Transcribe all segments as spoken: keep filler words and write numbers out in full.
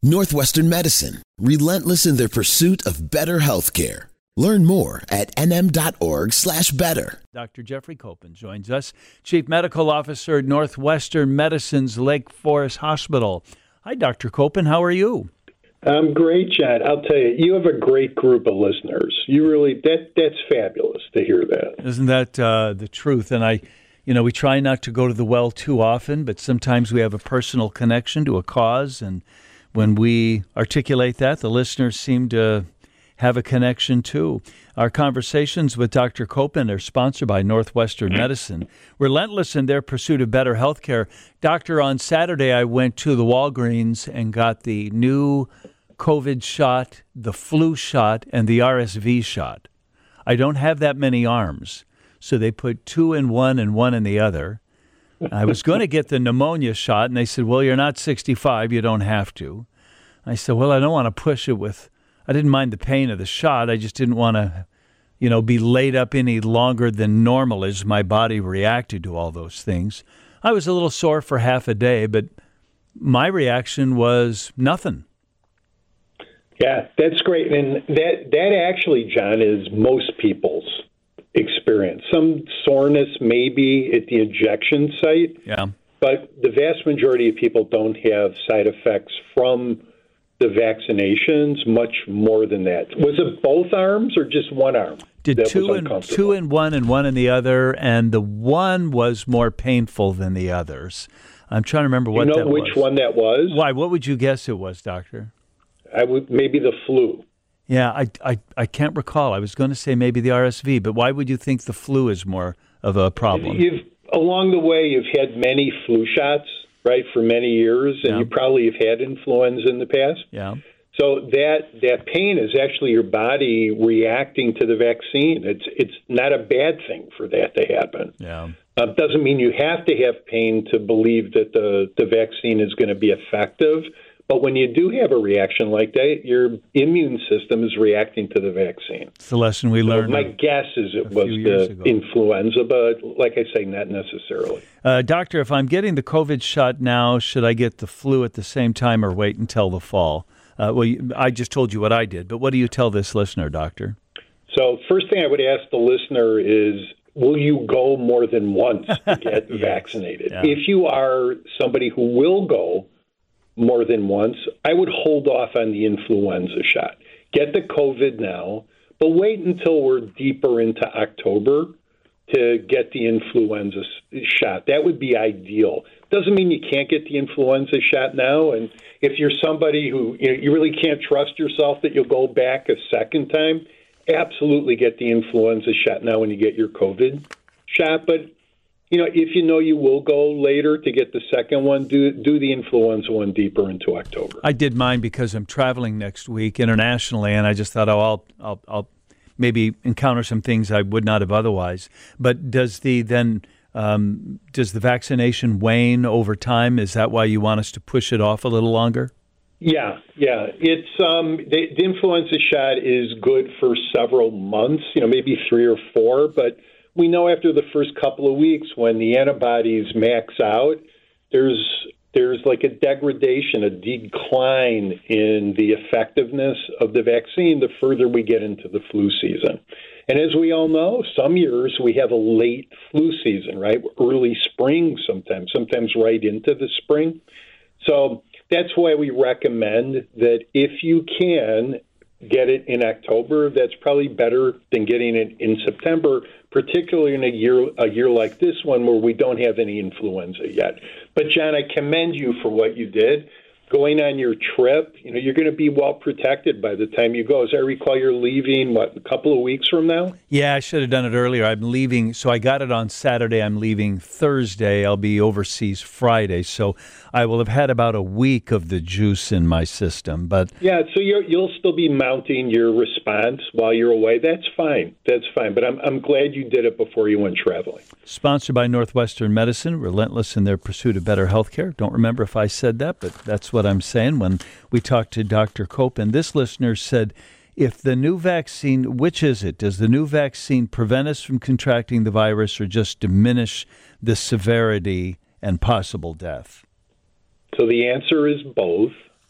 Northwestern Medicine, relentless in their pursuit of better healthcare. Learn more at nm.org slash better. Doctor Jeffrey Copen joins us, Chief Medical Officer at Northwestern Medicine's Lake Forest Hospital. Hi, Doctor Copen. How are you? I'm great, Chad. I'll tell you, you have a great group of listeners. You really, that that's fabulous to hear that. Isn't that uh, the truth? And I, you know, we try not to go to the well too often, but sometimes we have a personal connection to a cause. And when we articulate that, the listeners seem to have a connection too. Our conversations with Doctor Copen are sponsored by Northwestern Medicine, relentless in their pursuit of better health care. Doctor, on Saturday I went to the Walgreens and got the new COVID shot, the flu shot, and the R S V shot. I don't have that many arms, so they put two in one and one in the other. I was going to get the pneumonia shot, and they said, well, you're not sixty-five, you don't have to. I said, well, I don't want to push it with I didn't mind the pain of the shot. I just didn't want to, you know, be laid up any longer than normal as my body reacted to all those things. I was a little sore for half a day, but my reaction was nothing. Yeah, that's great. And that, that actually, John, is most people's experience. Some soreness maybe at the injection site, yeah, but the vast majority of people don't have side effects from the vaccinations, much more than that. Was it both arms or just one arm? Did two in two in one and one in the other, and the one was more painful than the others. I'm trying to remember what that was. You know which was. one that was? Why? What would you guess it was, Doctor? I would maybe the flu. Yeah, I, I, I can't recall. I was going to say maybe the R S V, but why would you think the flu is more of a problem? You've along the way, you've had many flu shots, right, for many years, and yeah. you probably have had influenza in the past. Yeah. So that that pain is actually your body reacting to the vaccine. It's it's not a bad thing for that to happen. Yeah. Uh, doesn't mean you have to have pain to believe that the, the vaccine is going to be effective. But when you do have a reaction like that, your immune system is reacting to the vaccine. It's the lesson we learned. So my guess is it was the ago. influenza, but like I say, not necessarily. Uh, doctor, if I'm getting the COVID shot now, should I get the flu at the same time or wait until the fall? Uh, well, you, I just told you what I did, but what do you tell this listener, doctor? So first thing I would ask the listener is, will you go more than once to get yeah. vaccinated? Yeah. If you are somebody who will go more than once, I would hold off on the influenza shot. Get the COVID now, but wait until we're deeper into October to get the influenza shot. That would be ideal. Doesn't mean you can't get the influenza shot now. And if you're somebody who you know, you really can't trust yourself that you'll go back a second time, absolutely get the influenza shot now when you get your COVID shot. But you know, if you know you will go later to get the second one, do do the influenza one deeper into October. I did mine because I'm traveling next week internationally, and I just thought, oh, I'll I'll, I'll maybe encounter some things I would not have otherwise. But does the then um, does the vaccination wane over time? Is that why you want us to push it off a little longer? Yeah, yeah. It's um, the, the influenza shot is good for several months, you know, maybe three or four, but we know after the first couple of weeks when the antibodies max out, there's there's like a degradation, a decline in the effectiveness of the vaccine the further we get into the flu season. And as we all know, some years we have a late flu season, right? Early spring sometimes, sometimes right into the spring. So that's why we recommend that if you can get it in October, that's probably better than getting it in September, particularly in a year a year like this one where we don't have any influenza yet. But, John, I commend you for what you did. Going on your trip, you know, you're going to be well protected by the time you go. As I recall, you're leaving, what, a couple of weeks from now? Yeah, I should have done it earlier. I'm leaving, so I got it on Saturday. I'm leaving Thursday. I'll be overseas Friday, so I will have had about a week of the juice in my system. But yeah, so you're, you'll still be mounting your response while you're away. That's fine. That's fine. But I'm I'm glad you did it before you went traveling. Sponsored by Northwestern Medicine, relentless in their pursuit of better health care. Don't remember if I said that, but that's what I'm saying when we talked to Doctor Copen. This listener said, if the new vaccine, which is it? Does the new vaccine prevent us from contracting the virus or just diminish the severity and possible death? So the answer is both.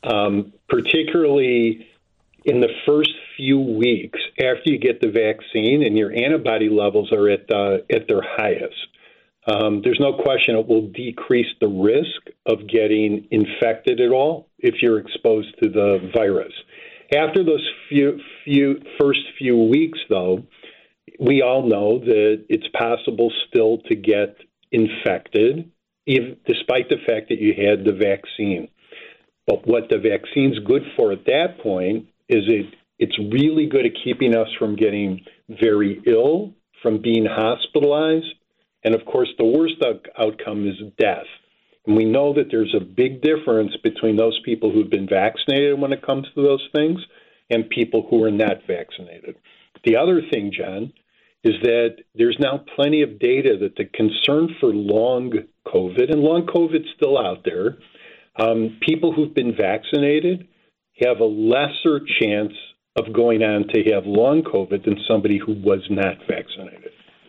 um, particularly in the first few weeks after you get the vaccine and your antibody levels are at uh, at their highest. Um, there's no question it will decrease the risk of getting infected at all if you're exposed to the virus. After those few, few first few weeks, though, we all know that it's possible still to get infected, even, despite the fact that you had the vaccine. But what the vaccine's good for at that point is it it's really good at keeping us from getting very ill, from being hospitalized, and of course the worst out- outcome is death. And we know that there's a big difference between those people who've been vaccinated when it comes to those things and people who are not vaccinated. The other thing, John, is that there's now plenty of data that the concern for long COVID, and long COVID's still out there, um, people who've been vaccinated have a lesser chance of going on to have long COVID than somebody who was not vaccinated.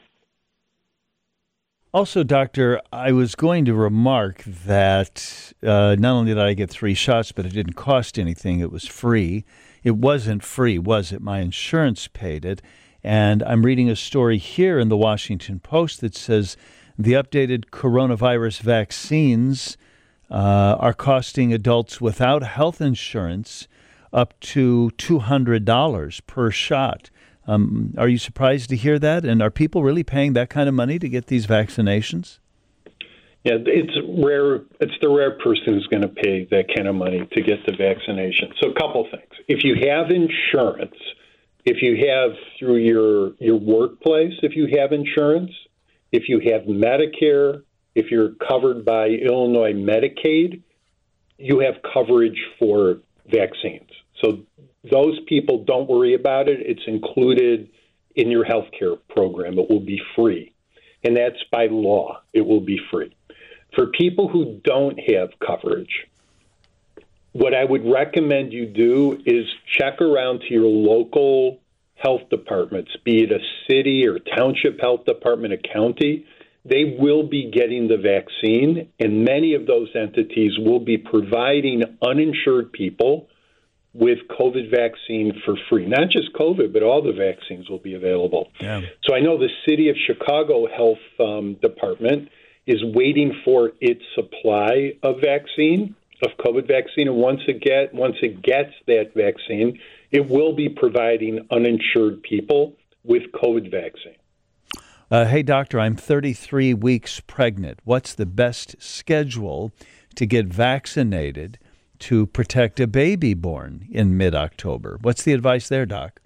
Also, Doctor, I was going to remark that uh, not only did I get three shots, but it didn't cost anything. It was free. It wasn't free, was it? My insurance paid it. And I'm reading a story here in the Washington Post that says the updated coronavirus vaccines uh, are costing adults without health insurance up to two hundred dollars per shot. Um, are you surprised to hear that? And are people really paying that kind of money to get these vaccinations? Yeah, it's rare. It's the rare person who's going to pay that kind of money to get the vaccination. So a couple things. If you have insurance, if you have through your, your workplace, if you have insurance, if you have Medicare, if you're covered by Illinois Medicaid, you have coverage for vaccines. So those people, don't worry about it. It's included in your health care program. It will be free. And that's by law. It will be free. For people who don't have coverage, what I would recommend you do is check around to your local health departments, be it a city or township health department, a county. They will be getting the vaccine, and many of those entities will be providing uninsured people with COVID vaccine for free. Not just COVID, but all the vaccines will be available. Yeah. So I know the City of Chicago Health um, Department is waiting for its supply of vaccine, of COVID vaccine, and once it get once it gets that vaccine, it will be providing uninsured people with COVID vaccine. Uh, hey, doctor, I'm thirty-three weeks pregnant. What's the best schedule to get vaccinated to protect a baby born in mid-October? What's the advice there, Doc?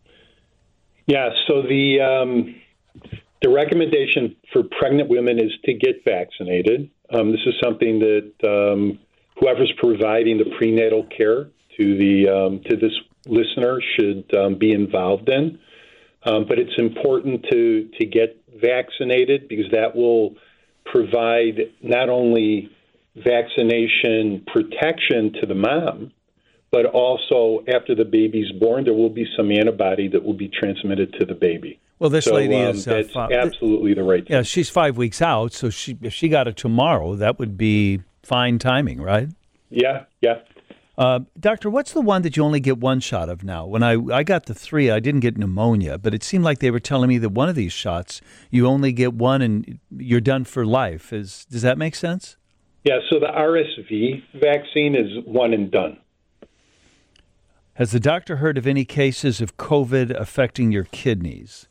Yeah, so the um, the recommendation for pregnant women is to get vaccinated. Um, this is something that um, whoever's providing the prenatal care to the um, to this listener should um, be involved in. Um, but it's important to to get vaccinated because that will provide not only vaccination protection to the mom, but also after the baby's born, there will be some antibody that will be transmitted to the baby. Well, this so, lady um, is uh, that's fi- absolutely the right thing. Yeah, she's five weeks out, so she if she got it tomorrow, that would be fine timing, right? Yeah, yeah. Uh, doctor, what's the one that you only get one shot of now? When I, I got the three, I didn't get pneumonia, but it seemed like they were telling me that one of these shots, you only get one and you're done for life. Is Does that make sense? Yeah, so the R S V vaccine is one and done. Has the doctor heard of any cases of COVID affecting your kidneys?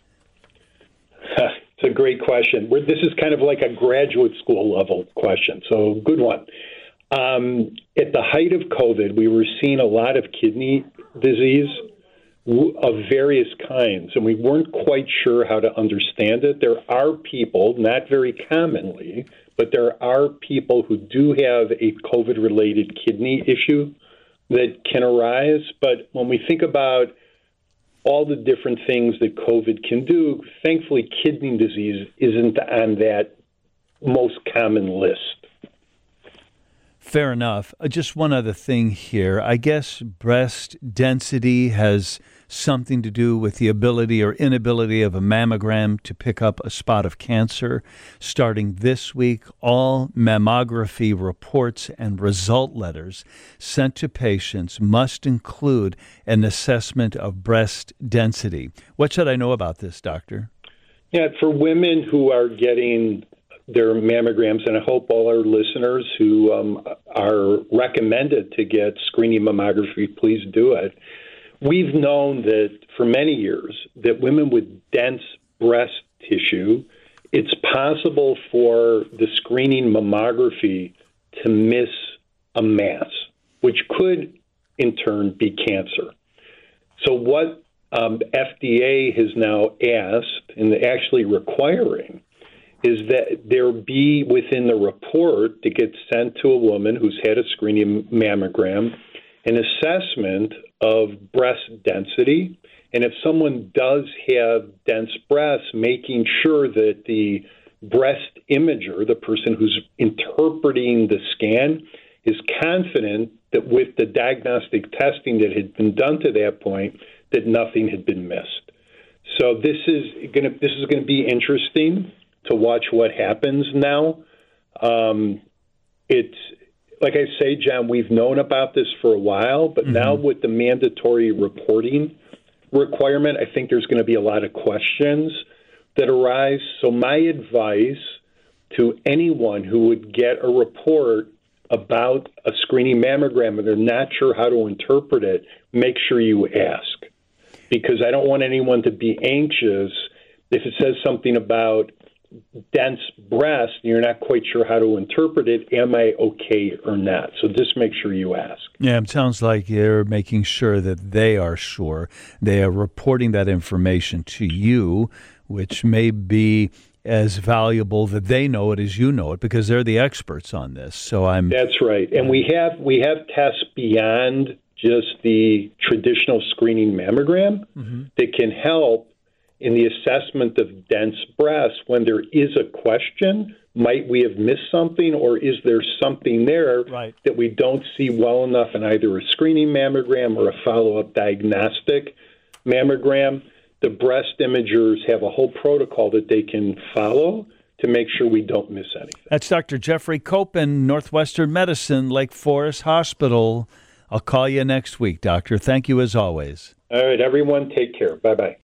It's a great question. We're, this is kind of like a graduate school level question, so good one. Um, at the height of COVID, we were seeing a lot of kidney disease of various kinds, and we weren't quite sure how to understand it. There are people, not very commonly, but there are people who do have a COVID-related kidney issue that can arise. But when we think about all the different things that COVID can do, thankfully kidney disease isn't on that most common list. Fair enough. Uh, just one other thing here. I guess breast density has something to do with the ability or inability of a mammogram to pick up a spot of cancer. Starting this week, all mammography reports and result letters sent to patients must include an assessment of breast density. What should I know about this, doctor? Yeah, for women who are getting their mammograms, and I hope all our listeners who um, are recommended to get screening mammography, please do it. We've known that for many years that women with dense breast tissue, it's possible for the screening mammography to miss a mass, which could in turn be cancer. So what um, F D A has now asked and actually requiring is that there be within the report that gets sent to a woman who's had a screening mammogram an assessment of breast density. And if someone does have dense breasts, making sure that the breast imager, the person who's interpreting the scan, is confident that with the diagnostic testing that had been done to that point, that nothing had been missed. So this is going to this is going to be interesting to watch what happens now. Um, it's like I say, John, we've known about this for a while, but mm-hmm. now with the mandatory reporting requirement, I think there's going to be a lot of questions that arise. So my advice to anyone who would get a report about a screening mammogram and they're not sure how to interpret it, make sure you ask. Because I don't want anyone to be anxious if it says something about dense breast and you're not quite sure how to interpret it, am I okay or not? So just make sure you ask. Yeah, it sounds like you're making sure that they are sure. They are reporting that information to you, which may be as valuable that they know it as you know it, because they're the experts on this. So I'm That's right. And we have we have tests beyond just the traditional screening mammogram mm-hmm. that can help in the assessment of dense breasts when there is a question. Might we have missed something, or is there something there right. that we don't see well enough in either a screening mammogram or a follow-up diagnostic mammogram? The breast imagers have a whole protocol that they can follow to make sure we don't miss anything. That's Doctor Jeffrey Koppen, Northwestern Medicine, Lake Forest Hospital. I'll call you next week, Doctor. Thank you as always. All right, everyone, take care. Bye-bye.